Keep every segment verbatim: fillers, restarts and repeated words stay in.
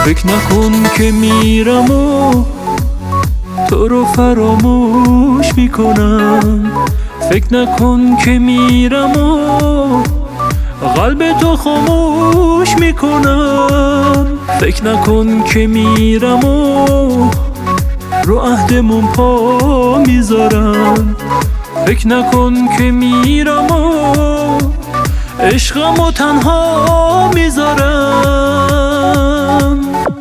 فکر نکن که میرم و تو رو فراموش میکنم. فکر نکن که میرم و قلب تو خاموش میکنم. فکر نکن که میرم و رو عهدمون پا میذارم. فکر نکن که میرم و عشقمو تنها میذارم.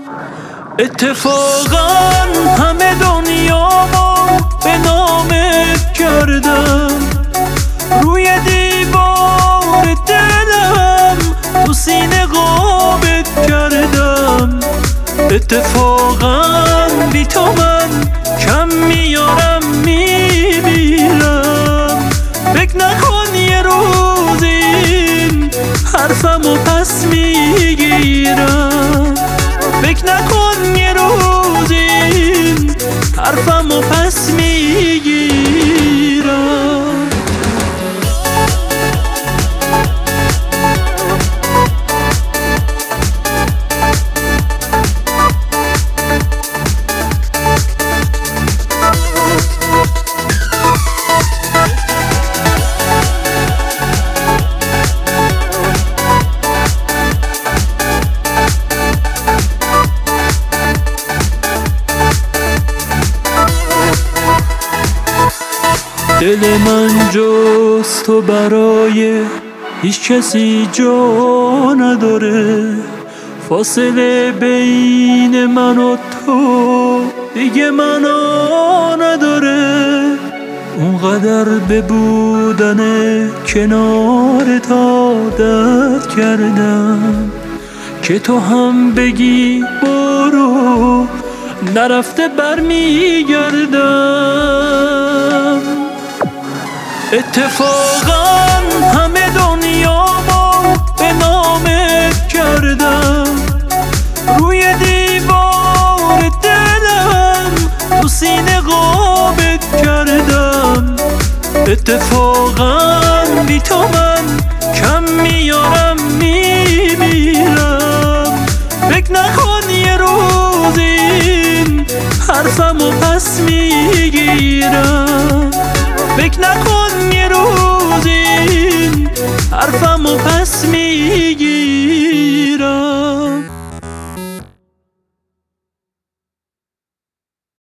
اتفاقا همه دنیامو به نامت کردم، روی دیوار دلم تو سینه قابت کردم. اتفاقا بی تو من کم میارم میمیرم. فکر نکن یه روز این حرفمو پس میگیرم. فکر نکن یه روز این حرفمو پس میگیرم. دل من جز تو برای هیچ کسی جا نداره. فاصله بین من و تو دیگه معنا نداره. اونقدر به بودن کنارت عادت کردم که تو هم بگی برو نرفته برمیگردم. اتفاقا همه دنیامو به نامت کردم، روی دیوار دلم تو سینه قابت کردم. اتفاقا بی تو من کم میارم میمیرم. فکر نکن یه روز این حرفمو پس میگیرم. فکر نکن